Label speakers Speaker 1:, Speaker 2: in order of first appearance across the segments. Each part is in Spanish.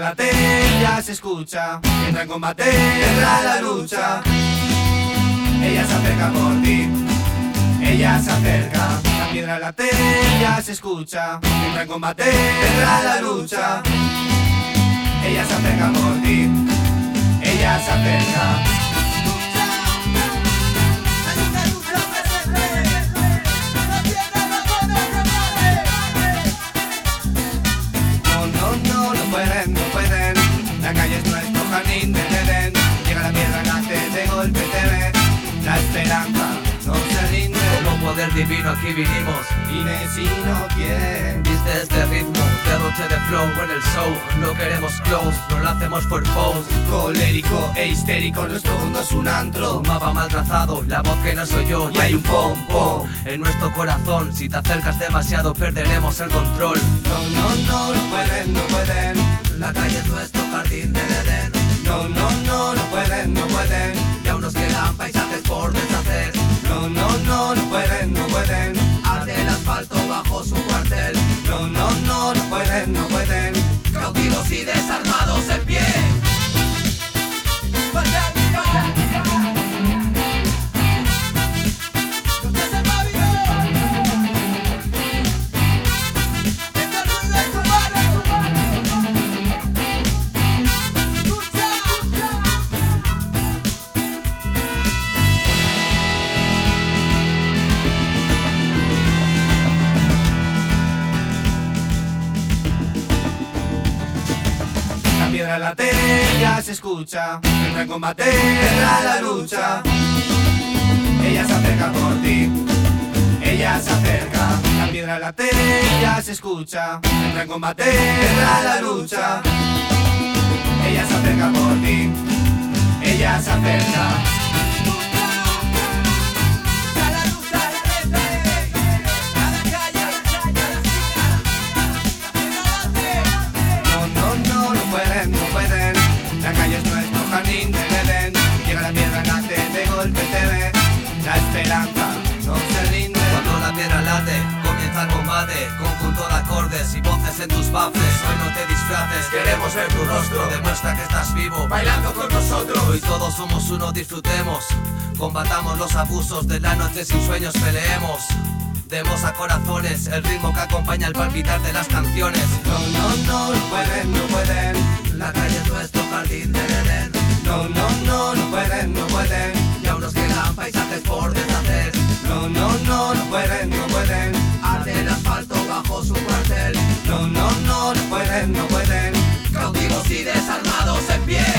Speaker 1: late, ya se escucha. Entra en combate, entra la lucha. Ella se acerca por ti, ella se acerca. La piedra late, ya se escucha. Entra en combate, entra la lucha. Ella se acerca por ti, ella se acerca. No pueden, la calle es nuestro jardín del Edén. Llega la piedra, nace, de golpe te ve. La esperanza no se rinde.
Speaker 2: Como poder divino aquí vinimos.
Speaker 1: Vine si no quieren.
Speaker 2: Viste este ritmo, derroche de flow en el show. No queremos close, no lo hacemos for pose.
Speaker 1: Colérico e histérico, nuestro mundo es un antro.
Speaker 2: Un mapa mal trazado, la voz que no soy yo.
Speaker 1: Y hay un pom pom
Speaker 2: en nuestro corazón. Si te acercas demasiado perderemos el control.
Speaker 1: No pueden, no pueden.
Speaker 2: La calle es nuestro jardín del Edén.
Speaker 1: No pueden, no pueden.
Speaker 2: Y aún nos quedan paisajes por deshacer.
Speaker 1: No pueden, no pueden.
Speaker 2: Arde el asfalto bajo su cuartel.
Speaker 1: No pueden, no pueden.
Speaker 2: Cautivos y desarmados en pie.
Speaker 1: La piedra late, ya se escucha. Entra en combate, entra la lucha. Ella se acerca por ti, ella se acerca. La piedra late, ya se escucha. Entra en combate, entra la lucha. Ella se acerca por ti, ella se acerca. No pueden, la calle es nuestro jardín del Edén. Llega la piedra, nace, de golpe te ve. La esperanza no se rinde.
Speaker 2: Cuando la piedra late, comienza el combate. Conjunto de acordes y voces en tus baffles. Hoy no te disfraces, queremos ver tu rostro. Demuestra que estás vivo, bailando con nosotros. Hoy todos somos uno, disfrutemos. Combatamos los abusos de la noche, sin sueños peleemos. Demos a corazones el ritmo que acompaña el palpitar de las canciones.
Speaker 1: No pueden, no pueden.
Speaker 2: La calle es nuestro jardín del Edén.
Speaker 1: No pueden, no pueden.
Speaker 2: Y aún nos quedan paisajes por deshacer.
Speaker 1: No pueden, no pueden.
Speaker 2: Arde el asfalto bajo su cuartel.
Speaker 1: No pueden, no pueden.
Speaker 2: Cautivos y desarmados en pie.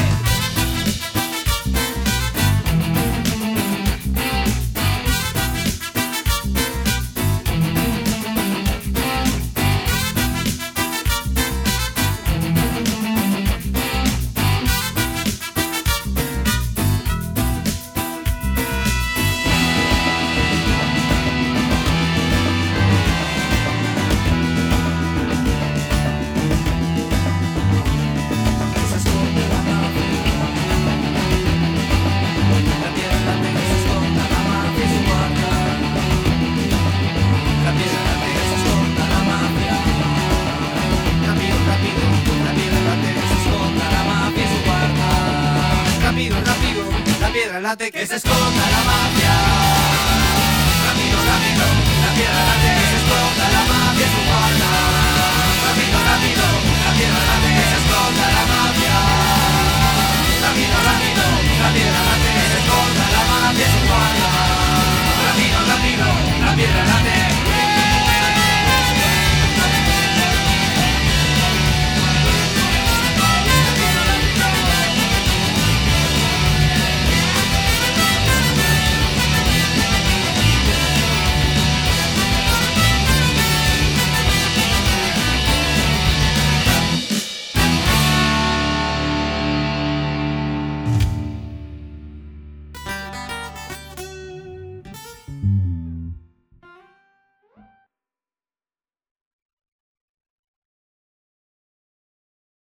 Speaker 1: Late, que se esconda la mafia. Rápido, la piedra late, que se esconda la mafia, su guarda.